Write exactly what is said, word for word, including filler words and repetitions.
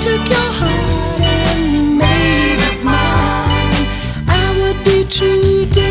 took your heart and made it mine, I would be true to